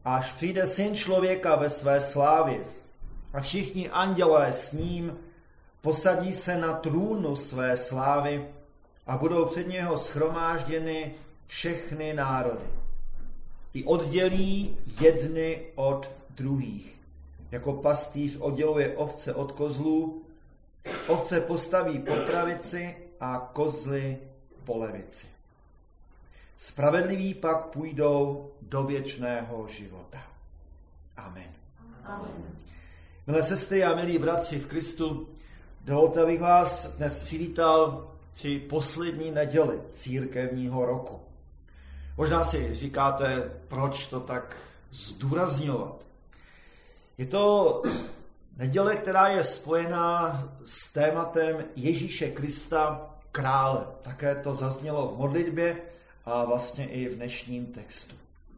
až přijde Syn člověka ve své slávě a všichni andělé s ním, posadí se na trůnu své slávy a budou před něho shromážděny všechny národy. I oddělí jedny od druhých. Jako pastýř odděluje ovce od kozlů, ovce postaví po pravici a kozly po levici. Spravedliví pak půjdou do věčného života. Amen. Amen. Milé sestry a milí bratři v Kristu, dovolte, abych vás dnes přivítal při poslední neděli církevního roku. Možná si říkáte, proč to tak zdůrazňovat. Je to neděle, která je spojená s tématem Ježíše Krista, krále. Také to zaznělo v modlitbě a vlastně i v dnešním textu.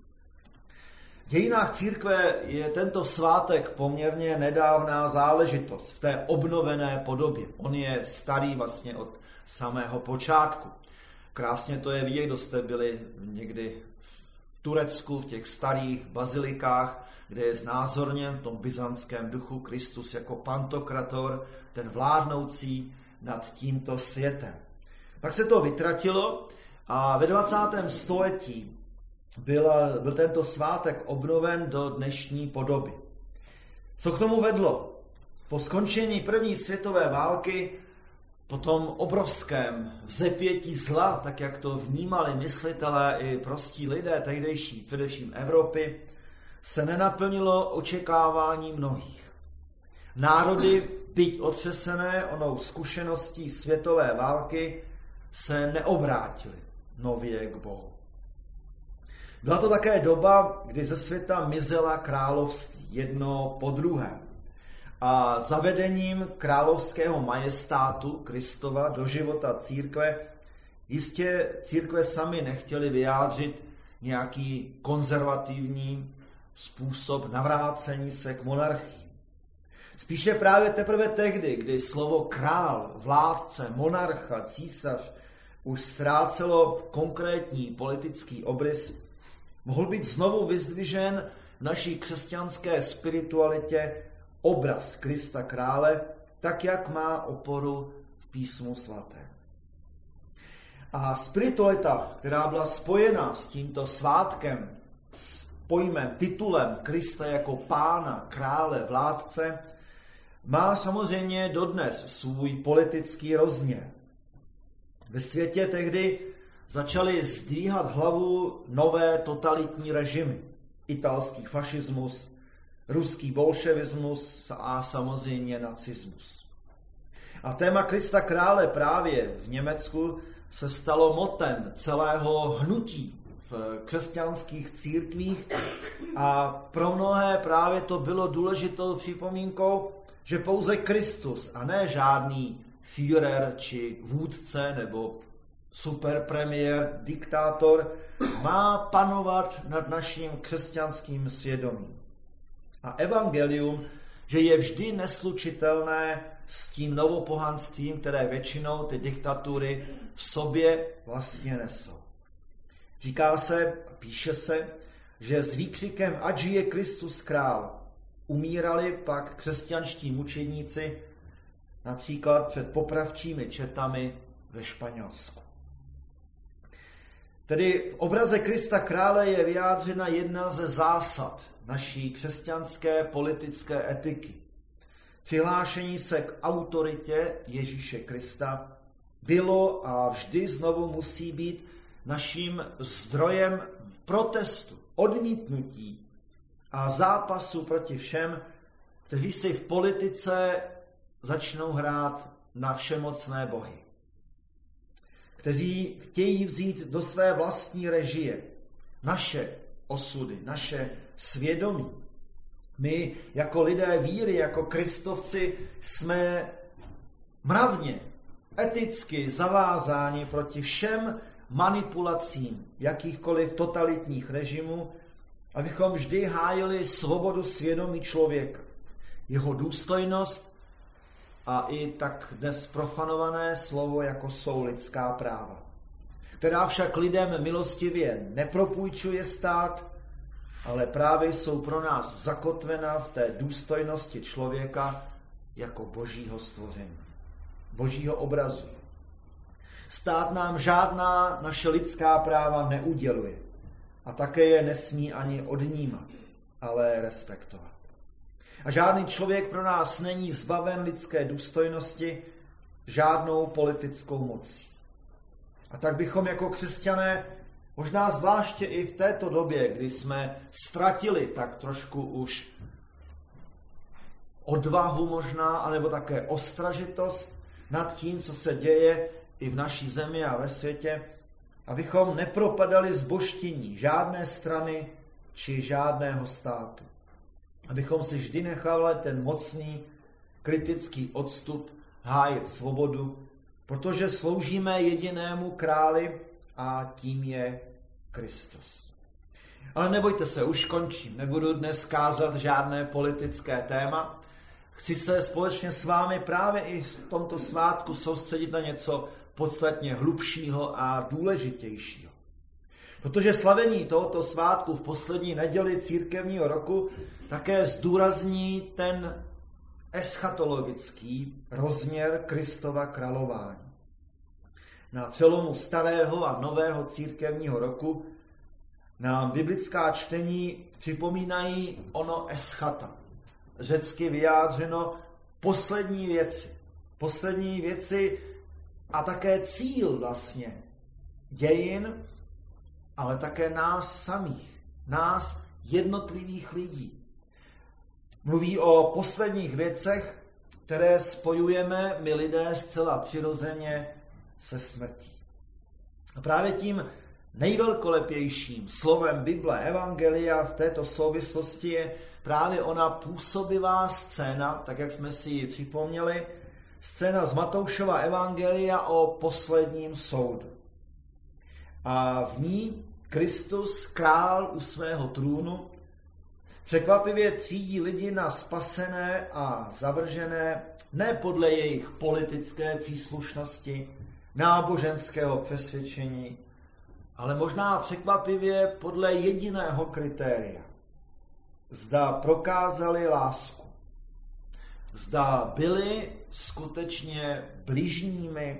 V dějinách církve je tento svátek poměrně nedávná záležitost v té obnovené podobě. On je starý vlastně od samého počátku. Krásně to je vidět, kdo jste byli někdy v Turecku, v těch starých bazilikách, kde je znázorněn v tom byzantském duchu Kristus jako pantokrator, ten vládnoucí nad tímto světem. Pak se to vytratilo a ve 20. století byl tento svátek obnoven do dnešní podoby. Co k tomu vedlo? Po skončení první světové války, po tom obrovském vzepětí zla, tak jak to vnímali myslitelé i prostí lidé tehdejší, především Evropy, se nenaplnilo očekávání mnohých. Národy, byť otřesené onou zkušeností světové války, se neobrátili nově k Bohu. Byla to také doba, kdy ze světa mizela království jedno po druhém. A zavedením královského majestátu Kristova do života církve jistě církve sami nechtěli vyjádřit nějaký konzervativní způsob navrácení se k monarchii. Spíše právě teprve tehdy, kdy slovo král, vládce, monarcha, císař už ztrácelo konkrétní politický obrys, mohl být znovu vyzdvižen v naší křesťanské spiritualitě obraz Krista krále, tak jak má oporu v písmu svatém. A spiritualita, která byla spojena s tímto svátkem, s pojmem, titulem Krista jako pána, krále, vládce, má samozřejmě dodnes svůj politický rozměr. Ve světě tehdy začaly zdvíhat hlavu nové totalitní režimy. Italský fašismus, ruský bolševismus a samozřejmě nacismus. A téma Krista krále právě v Německu se stalo motem celého hnutí v křesťanských církvích a pro mnohé právě to bylo důležitou připomínkou, že pouze Kristus a ne žádný Führer či vůdce nebo superpremiér, diktátor má panovat nad naším křesťanským svědomím. A evangelium, že je vždy neslučitelné s tím novopohanstvím, které většinou ty diktatury v sobě vlastně nesou. Říká se, píše se, že s výkřikem ať žije Kristus král umírali pak křesťanští mučedníci například před popravčími četami ve Španělsku. Tedy v obraze Krista krále je vyjádřena jedna ze zásad naší křesťanské politické etiky. Přihlášení se k autoritě Ježíše Krista bylo a vždy znovu musí být naším zdrojem protestu, odmítnutí a zápasu proti všem, kteří si v politice začnou hrát na všemocné bohy. Kteří chtějí vzít do své vlastní režie naše osudy, naše svědomí. My jako lidé víry, jako kristovci jsme mravně, eticky zavázáni proti všem manipulacím jakýchkoliv totalitních režimů, abychom vždy hájili svobodu svědomí člověka, jeho důstojnost a i tak dnes profanované slovo, jako jsou lidská práva, která však lidem milostivě nepropůjčuje stát, ale právě jsou pro nás zakotvena v té důstojnosti člověka jako božího stvoření, božího obrazu. Stát nám žádná naše lidská práva neuděluje a také je nesmí ani odnímat, ale respektovat. A žádný člověk pro nás není zbaven lidské důstojnosti žádnou politickou mocí. A tak bychom jako křesťané, možná zvláště i v této době, kdy jsme ztratili tak trošku už odvahu možná, anebo také ostražitost nad tím, co se děje i v naší zemi a ve světě, abychom nepropadali zbožtění žádné strany či žádného státu. Abychom si vždy nechali ten mocný, kritický odstup, hájit svobodu, protože sloužíme jedinému králi a tím je Kristus. Ale nebojte se, už končím. Nebudu dnes kázat žádné politické téma. Chci se společně s vámi právě i v tomto svátku soustředit na něco podstatně hlubšího a důležitějšího. Protože slavení tohoto svátku v poslední neděli církevního roku také zdůrazní ten eschatologický rozměr Kristova králování. Na přelomu starého a nového církevního roku nám biblická čtení připomínají ono eschata, řecky vyjádřeno poslední věci. Poslední věci a také cíl vlastně dějin, ale také nás samých, nás jednotlivých lidí. Mluví o posledních věcech, které spojujeme my lidé zcela přirozeně se smrtí. A právě tím nejvelkolepějším slovem Bible, Evangelia v této souvislosti je právě ona působivá scéna, tak jak jsme si ji připomněli, scéna z Matoušova Evangelia o posledním soudu. A v ní Kristus, král u svého trůnu, překvapivě třídí lidi na spasené a zavržené ne podle jejich politické příslušnosti, náboženského přesvědčení, ale možná překvapivě podle jediného kritéria. Zda prokázali lásku. Zda byli skutečně bližními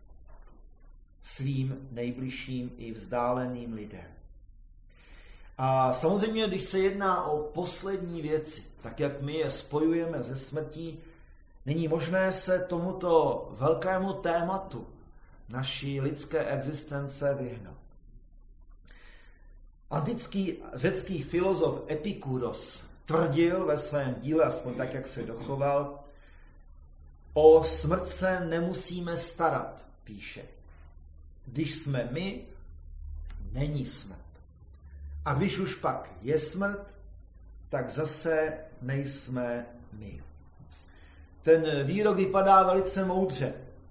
svým nejbližším i vzdáleným lidem. A samozřejmě, když se jedná o poslední věci, tak jak my je spojujeme ze smrtí, není možné se tomuto velkému tématu naší lidské existence vyhnout. Antický řecký filozof Epikuros tvrdil ve svém díle, aspoň tak, jak se dochoval, o smrt se nemusíme starat, píše. Když jsme my, není smrt. A když už pak je smrt, tak zase nejsme my. Ten výrok vypadá velice moudře.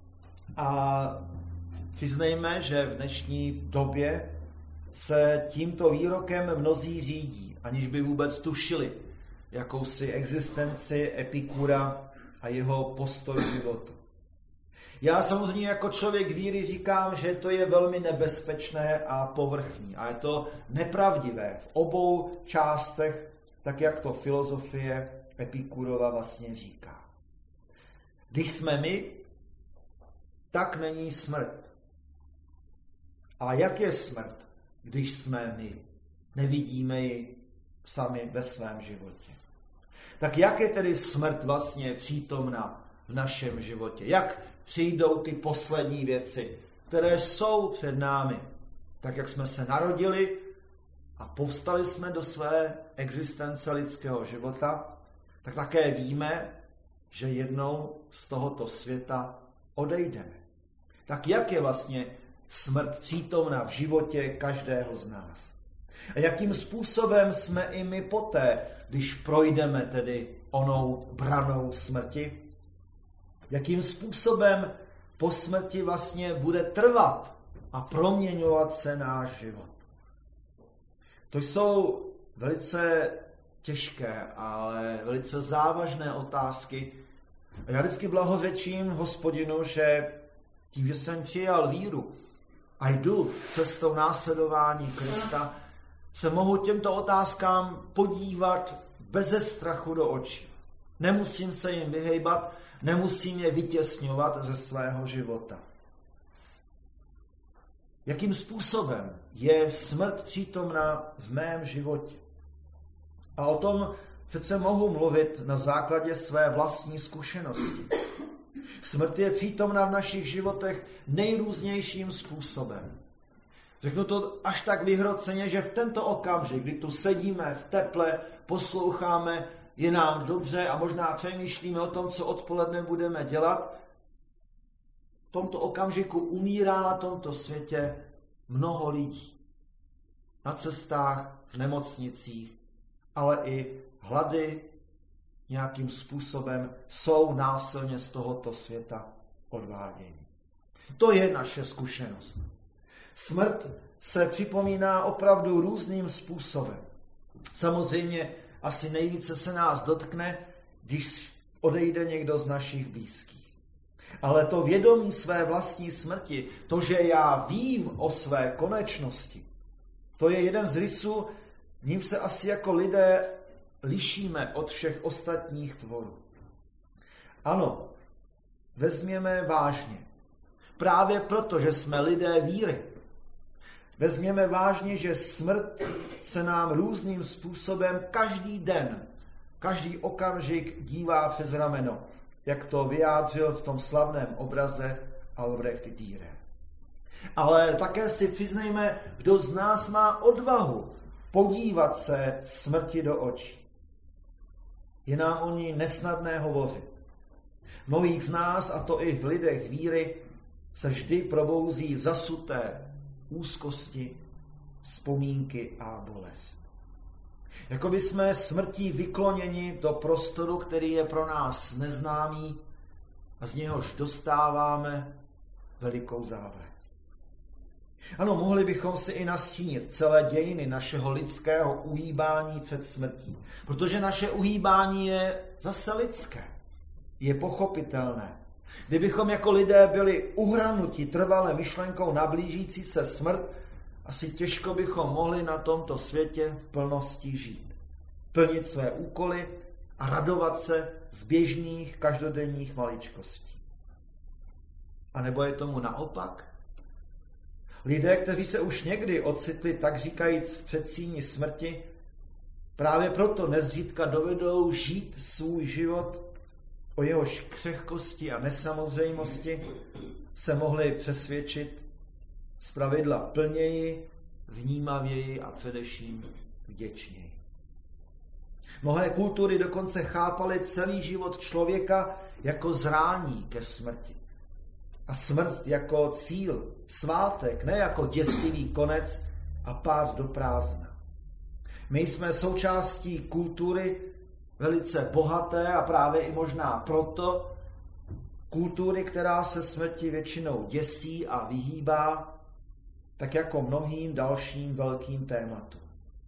A přiznejme, že v dnešní době se tímto výrokem mnozí řídí, aniž by vůbec tušili jakousi existenci Epikura a jeho postoj k životu. Já samozřejmě jako člověk víry říkám, že to je velmi nebezpečné a povrchní. A je to nepravdivé v obou částech, tak jak to filozofie Epikurova vlastně říká. Když jsme my, tak není smrt. A jak je smrt, když jsme my? Nevidíme ji sami ve svém životě. Tak jak je tedy smrt vlastně přítomna v našem životě? Jak přijdou ty poslední věci, které jsou před námi? Tak jak jsme se narodili a povstali jsme do své existence lidského života, tak také víme, že jednou z tohoto světa odejdeme. Tak jak je vlastně smrt přítomna v životě každého z nás? A jakým způsobem jsme i my poté, když projdeme tedy onou branou smrti? Jakým způsobem po smrti vlastně bude trvat a proměňovat se náš život? To jsou velice těžké, ale velice závažné otázky. A já vždycky blahořečím Hospodinu, že tím, že jsem přijal víru a jdu cestou následování Krista, se mohu těmto otázkám podívat beze strachu do očí. Nemusím se jim vyhejbat, nemusím je vytěsňovat ze svého života. Jakým způsobem je smrt přítomná v mém životě? A o tom přece mohu mluvit na základě své vlastní zkušenosti. Smrt je přítomná v našich životech nejrůznějším způsobem. Řeknu to až tak vyhroceně, že v tento okamžik, kdy tu sedíme v teple, posloucháme, je nám dobře a možná přemýšlíme o tom, co odpoledne budeme dělat, v tomto okamžiku umírá na tomto světě mnoho lidí. Na cestách, v nemocnicích, ale i hlady nějakým způsobem jsou násilně z tohoto světa odváděni. To je naše zkušenost. Smrt se připomíná opravdu různým způsobem. Samozřejmě asi nejvíce se nás dotkne, když odejde někdo z našich blízkých. Ale to vědomí své vlastní smrti, to, že já vím o své konečnosti, to je jeden z rysů, ním se asi jako lidé lišíme od všech ostatních tvorů. Ano, vezměme vážně. Právě proto, že jsme lidé víry. Vezměme vážně, že smrt se nám různým způsobem každý den, každý okamžik dívá přes rameno, jak to vyjádřil v tom slavném obraze Albrecht Dürer. Ale také si přiznejme, kdo z nás má odvahu podívat se smrti do očí. Je nám o ní nesnadné hovořit. Mnohých z nás, a to i v lidech víry, se vždy probouzí zasuté úzkosti, vzpomínky a bolest. Jakoby jsme smrtí vykloněni do prostoru, který je pro nás neznámý a z něhož dostáváme velikou závrať. Ano, mohli bychom si i nastínit celé dějiny našeho lidského uhýbání před smrtí, protože naše uhýbání je zase lidské, je pochopitelné. Kdybychom jako lidé byli uhranuti trvale myšlenkou na blížící se smrt, asi těžko bychom mohli na tomto světě v plnosti žít. Plnit své úkoly a radovat se z běžných každodenních maličkostí. A nebo je tomu naopak? Lidé, kteří se už někdy ocitli, tak říkajíc, v předsíni smrti, právě proto nezřídka dovedou žít svůj život, o jehož křehkosti a nesamozřejmosti se mohli přesvědčit zpravidla plněji, vnímavěji a především vděčněji. Mnohé kultury dokonce chápaly celý život člověka jako zrání ke smrti. A smrt jako cíl, svátek, ne jako děsivý konec a pád do prázdna. My jsme součástí kultury velice bohaté a právě i možná proto kultury, která se smrti většinou děsí a vyhýbá, tak jako mnohým dalším velkým tématům.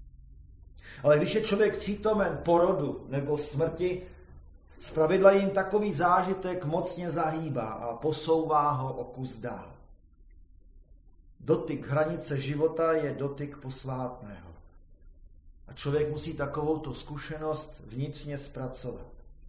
Ale když je člověk přítomen porodu nebo smrti, zpravidla jim takový zážitek mocně zahýbá a posouvá ho o kus dál. Dotyk hranice života je dotyk posvátného. A člověk musí takovouto zkušenost vnitřně zpracovat.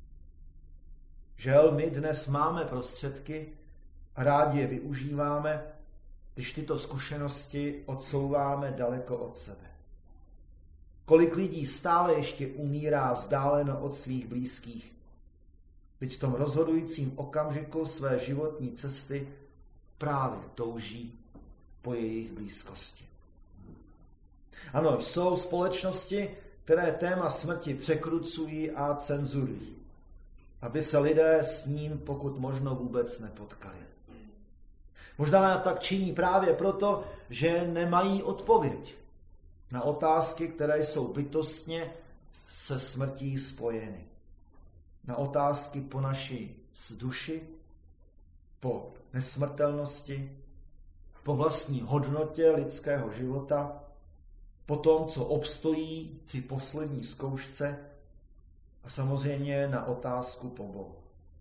Žel, my dnes máme prostředky a rádi je využíváme, když tyto zkušenosti odsouváme daleko od sebe. Kolik lidí stále ještě umírá vzdáleno od svých blízkých, byť v tom rozhodujícím okamžiku své životní cesty právě touží po jejich blízkosti. Ano, jsou společnosti, které téma smrti překrucují a cenzurují, aby se lidé s ním pokud možno vůbec nepotkali. Možná tak činí právě proto, že nemají odpověď na otázky, které jsou bytostně se smrtí spojeny. Na otázky po naší duši, po nesmrtelnosti, po vlastní hodnotě lidského života, po tom, co obstojí při poslední zkoušce a samozřejmě na otázku po Bohu.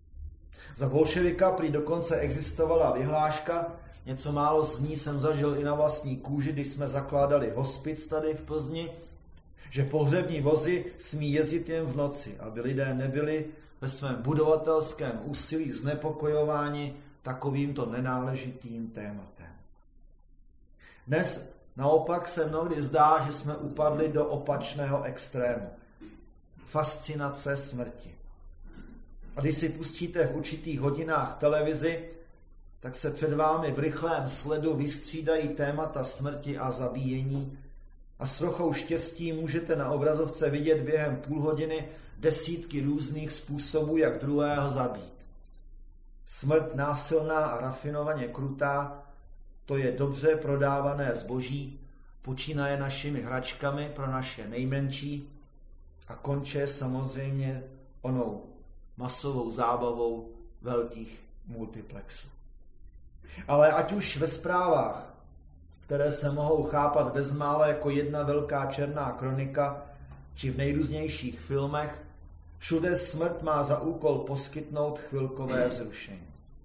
Za bolševika prý dokonce existovala vyhláška, něco málo z ní jsem zažil i na vlastní kůži, když jsme zakládali hospic tady v Plzni, že pohřební vozy smí jezdit jen v noci, aby lidé nebyli ve svém budovatelském úsilí znepokojováni takovýmto nenáležitým tématem. Dnes naopak se mnohdy zdá, že jsme upadli do opačného extrému. Fascinace smrti. A když si pustíte v určitých hodinách televizi, tak se před vámi v rychlém sledu vystřídají témata smrti a zabíjení a s trochou štěstí můžete na obrazovce vidět během půl hodiny desítky různých způsobů, jak druhého zabít. Smrt násilná a rafinovaně krutá, to je dobře prodávané zboží, počínaje našimi hračkami pro naše nejmenší a konče samozřejmě onou masovou zábavou velkých multiplexů. Ale ať už ve zprávách, které se mohou chápat bezmála jako jedna velká černá kronika, či v nejrůznějších filmech, všude smrt má za úkol poskytnout chvilkové vzrušení.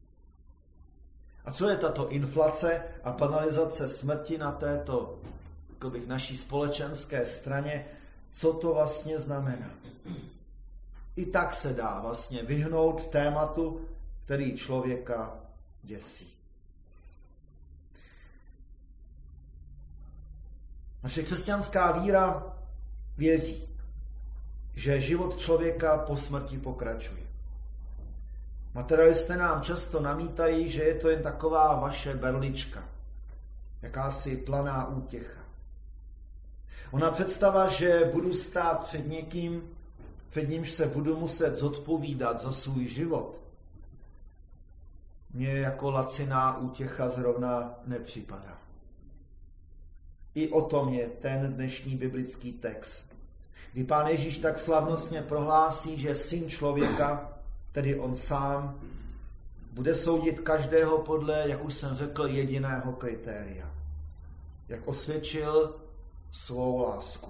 A co je tato inflace a banalizace smrti na této naší společenské straně, co to vlastně znamená? I tak se dá vlastně vyhnout tématu, který člověka děsí. Naše křesťanská víra věří, že život člověka po smrti pokračuje. Materialisté nám často namítají, že je to jen taková vaše berlička, jakási planá útěcha. Ona představa, že budu stát před někým, před nímž se budu muset zodpovídat za svůj život, mně jako laciná útěcha zrovna nepřipadá. I o tom je ten dnešní biblický text, kdy Pán Ježíš tak slavnostně prohlásí, že Syn člověka, tedy on sám, bude soudit každého podle, jak už jsem řekl, jediného kritéria. Jak osvědčil svou lásku.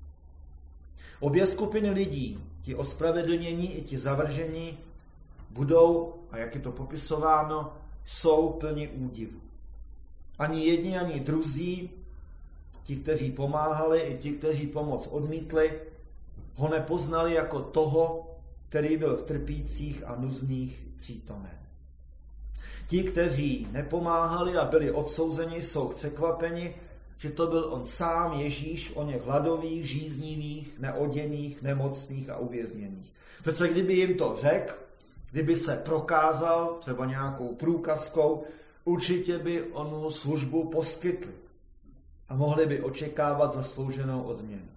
Obě skupiny lidí, ti ospravedlnění i ti zavržení, budou, a jak je to popisováno, jsou plni údivu. Ani jedni, ani druzí, ti, kteří pomáhali, i ti, kteří pomoc odmítli, ho nepoznali jako toho, který byl v trpících a nuzných přítomen. Ti, kteří nepomáhali a byli odsouzeni, jsou překvapeni, že to byl on sám Ježíš o něch hladových, žíznivých, neoděných, nemocných a uvězněných. Přece kdyby jim to řekl, kdyby se prokázal třeba nějakou průkazkou, určitě by onu službu poskytli a mohli by očekávat zaslouženou odměnu.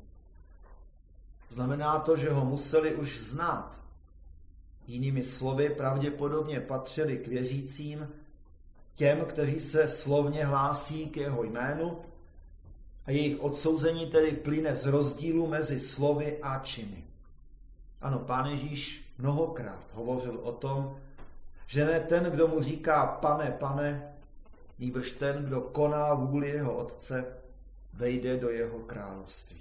Znamená to, že ho museli už znát. Jinými slovy, pravděpodobně patřili k věřícím, těm, kteří se slovně hlásí k jeho jménu, a jejich odsouzení tedy plyne z rozdílu mezi slovy a činy. Ano, Pán Ježíš mnohokrát hovořil o tom, že ne ten, kdo mu říká pane, pane, nýbrž ten, kdo koná vůli jeho Otce, vejde do jeho království.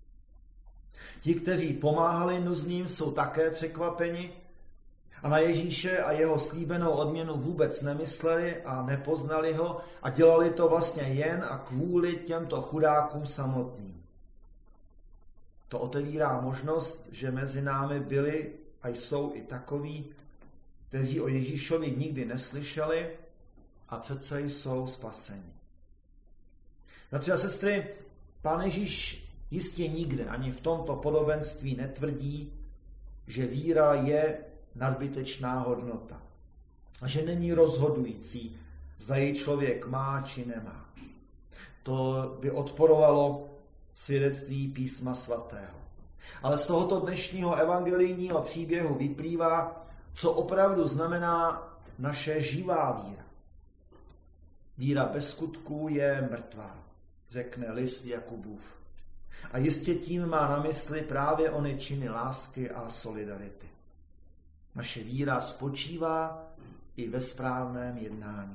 Ti, kteří pomáhali nuzným, jsou také překvapeni a na Ježíše a jeho slíbenou odměnu vůbec nemysleli a nepoznali ho a dělali to vlastně jen a kvůli těmto chudákům samotným. To otevírá možnost, že mezi námi byli a jsou i takoví, kteří o Ježíšovi nikdy neslyšeli a přece jsou spaseni. Bratři a sestry, Pán Ježíš jistě nikde ani v tomto podobenství netvrdí, že víra je nadbytečná hodnota a že není rozhodující, zda ji člověk má či nemá. To by odporovalo svědectví Písma svatého. Ale z tohoto dnešního evangelijního příběhu vyplývá, co opravdu znamená naše živá víra. Víra bez skutků je mrtvá, řekne list Jakubův. A jistě tím má na mysli právě ony činy lásky a solidarity. Naše víra spočívá i ve správném jednání.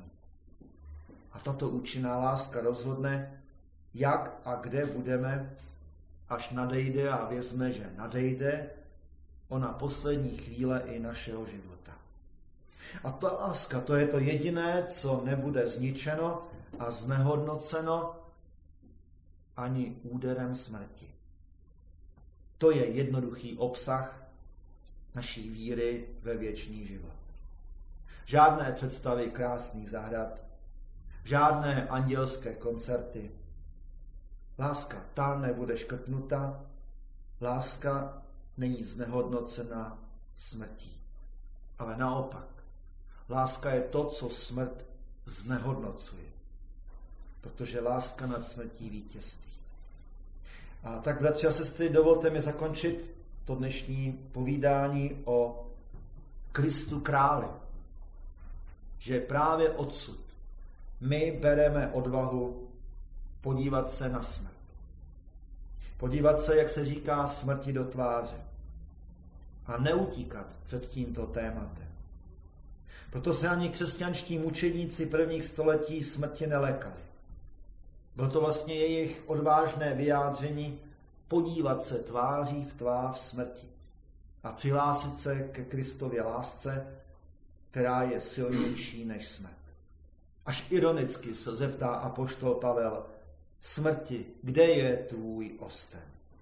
A tato účinná láska rozhodne, jak a kde budeme, až nadejde, a věřme, že nadejde, ona poslední chvíle i našeho života. A ta láska, to je to jediné, co nebude zničeno a znehodnoceno ani úderem smrti. To je jednoduchý obsah naší víry ve věčný život. Žádné představy krásných zahrad, žádné andělské koncerty. Láska ta nebude škrtnuta, láska není znehodnocena smrtí. Ale naopak, láska je to, co smrt znehodnocuje. Protože láska nad smrtí vítězství. A tak, bratři a sestry, dovolte mi zakončit to dnešní povídání o Kristu králi. Že právě odsud my bereme odvahu podívat se na smrt. Podívat se, jak se říká, smrti do tváře. A neutíkat před tímto tématem. Proto se ani křesťanští mučedníci prvních století smrti nelekali. Bylo to vlastně jejich odvážné vyjádření podívat se tváří v tvář smrti a přihlásit se ke Kristově lásce, která je silnější než smrt. Až ironicky se zeptá apoštol Pavel: smrti, kde je tvůj osten?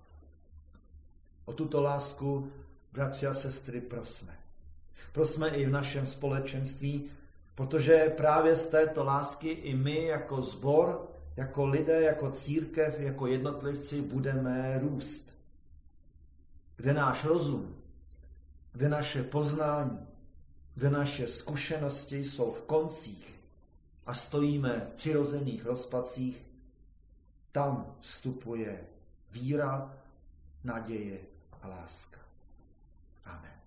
O tuto lásku, bratři a sestry, prosme. Prosme i v našem společenství, protože právě z této lásky i my jako sbor, jako lidé, jako církev, jako jednotlivci budeme růst. Kde náš rozum, kde naše poznání, kde naše zkušenosti jsou v koncích a stojíme v přirozených rozpacích, tam vstupuje víra, naděje a láska. Amen.